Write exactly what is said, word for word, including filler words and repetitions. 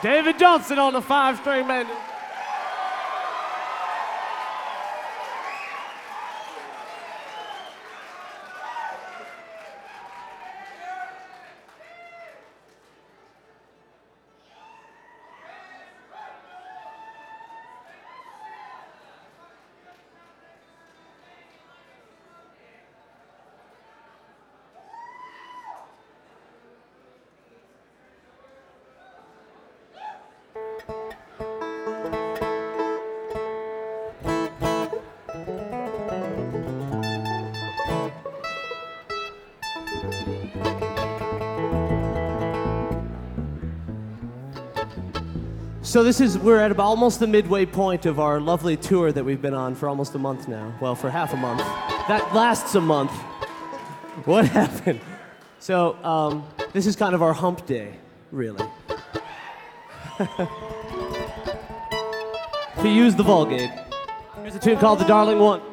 David Johnson on the five-string mandolin. So this is, we're at about almost the midway point of our lovely tour that we've been on for almost a month now. Well, for half a month. That lasts a month. What happened? So um, this is kind of our hump day, really. To use the Vulgate. Here's a tune called The Darling One.